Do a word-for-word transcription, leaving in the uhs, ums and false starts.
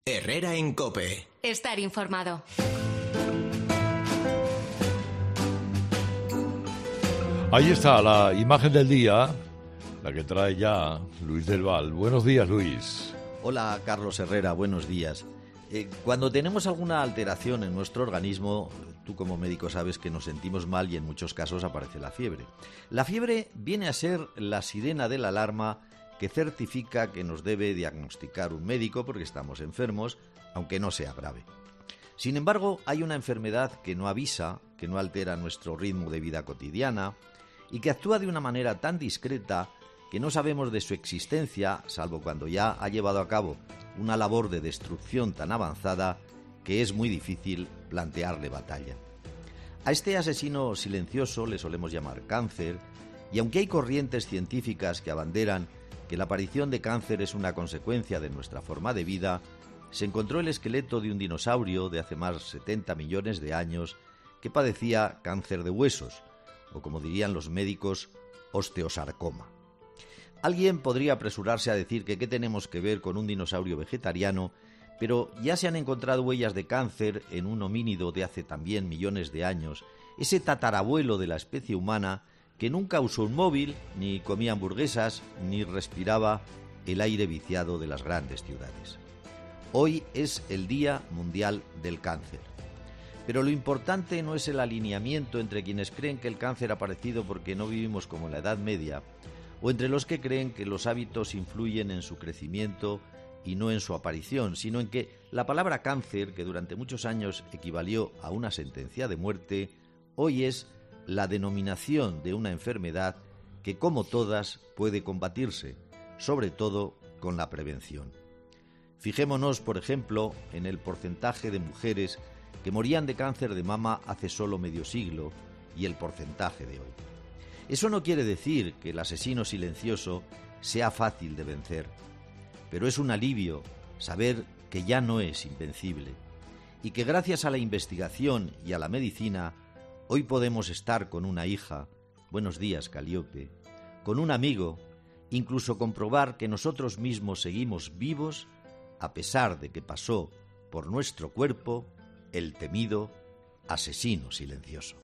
Herrera en COPE. Estar informado. Ahí está la imagen del día, la que trae ya Luis del Val. Buenos días, Luis. Hola, Carlos Herrera, buenos días. Eh, cuando tenemos alguna alteración en nuestro organismo, tú como médico sabes que nos sentimos mal y en muchos casos aparece la fiebre. La fiebre viene a ser la sirena de la alarma que certifica que nos debe diagnosticar un médico porque estamos enfermos, aunque no sea grave. Sin embargo, hay una enfermedad que no avisa, que no altera nuestro ritmo de vida cotidiana y que actúa de una manera tan discreta que no sabemos de su existencia, salvo cuando ya ha llevado a cabo una labor de destrucción tan avanzada que es muy difícil plantearle batalla. A este asesino silencioso le solemos llamar cáncer, y aunque hay corrientes científicas que abanderan que la aparición de cáncer es una consecuencia de nuestra forma de vida, se encontró el esqueleto de un dinosaurio de hace más de setenta millones de años que padecía cáncer de huesos, o como dirían los médicos, osteosarcoma. Alguien podría apresurarse a decir que qué tenemos que ver con un dinosaurio vegetariano, pero ya se han encontrado huellas de cáncer en un homínido de hace también millones de años, ese tatarabuelo de la especie humana que nunca usó un móvil, ni comía hamburguesas, ni respiraba el aire viciado de las grandes ciudades. Hoy es el Día Mundial del Cáncer. Pero lo importante no es el alineamiento entre quienes creen que el cáncer ha aparecido porque no vivimos como en la Edad Media, o entre los que creen que los hábitos influyen en su crecimiento y no en su aparición, sino en que la palabra cáncer, que durante muchos años equivalió a una sentencia de muerte, hoy es la denominación de una enfermedad que, como todas, puede combatirse, sobre todo con la prevención. Fijémonos, por ejemplo, en el porcentaje de mujeres que morían de cáncer de mama hace solo medio siglo y el porcentaje de hoy. Eso no quiere decir que el asesino silencioso sea fácil de vencer, pero es un alivio saber que ya no es invencible y que gracias a la investigación y a la medicina hoy podemos estar con una hija, buenos días Calíope, con un amigo, incluso comprobar que nosotros mismos seguimos vivos a pesar de que pasó por nuestro cuerpo el temido asesino silencioso.